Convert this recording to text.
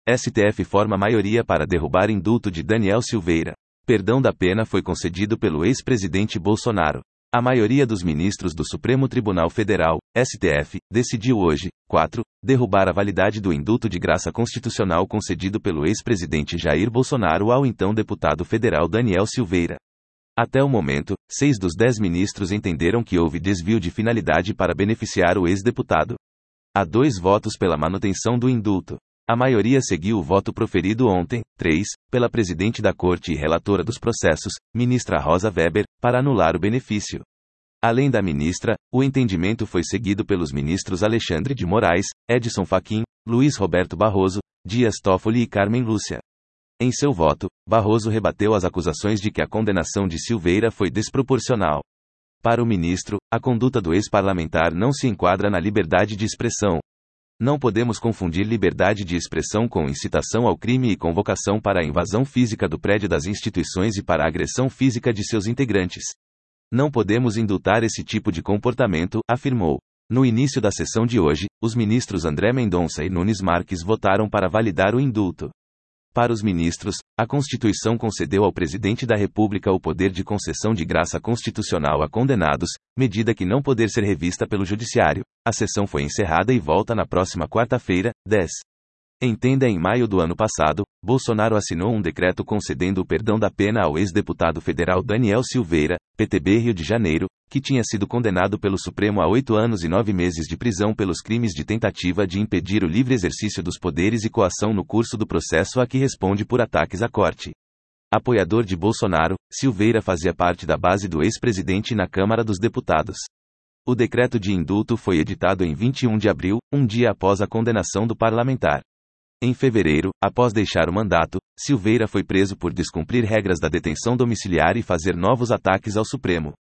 STF forma maioria para derrubar indulto de Daniel Silveira. Perdão da pena foi concedido pelo ex-presidente Bolsonaro. A maioria dos ministros do Supremo Tribunal Federal, STF, decidiu hoje, 4, derrubar a validade do indulto de graça constitucional concedido pelo ex-presidente Jair Bolsonaro ao então deputado federal Daniel Silveira. Até o momento, 6 dos 10 ministros entenderam que houve desvio de finalidade para beneficiar o ex-deputado. Há 2 votos pela manutenção do indulto. A maioria seguiu o voto proferido ontem, 3, pela presidente da Corte e relatora dos processos, ministra Rosa Weber, para anular o benefício. Além da ministra, o entendimento foi seguido pelos ministros Alexandre de Moraes, Edson Fachin, Luiz Roberto Barroso, Dias Toffoli e Carmen Lúcia. Em seu voto, Barroso rebateu as acusações de que a condenação de Silveira foi desproporcional. Para o ministro, a conduta do ex-parlamentar não se enquadra na liberdade de expressão. Não podemos confundir liberdade de expressão com incitação ao crime e convocação para a invasão física do prédio das instituições e para a agressão física de seus integrantes. Não podemos indultar esse tipo de comportamento, afirmou. No início da sessão de hoje, os ministros André Mendonça e Nunes Marques votaram para validar o indulto. Para os ministros, a Constituição concedeu ao presidente da República o poder de concessão de graça constitucional a condenados, medida que não poder ser revista pelo Judiciário. A sessão foi encerrada e volta na próxima quarta-feira, 10. Entenda, em maio do ano passado, Bolsonaro assinou um decreto concedendo o perdão da pena ao ex-deputado federal Daniel Silveira, PTB Rio de Janeiro, que tinha sido condenado pelo Supremo a 8 anos e 9 meses de prisão pelos crimes de tentativa de impedir o livre exercício dos poderes e coação no curso do processo a que responde por ataques à corte. Apoiador de Bolsonaro, Silveira fazia parte da base do ex-presidente na Câmara dos Deputados. O decreto de indulto foi editado em 21 de abril, um dia após a condenação do parlamentar. Em fevereiro, após deixar o mandato, Silveira foi preso por descumprir regras da detenção domiciliar e fazer novos ataques ao Supremo.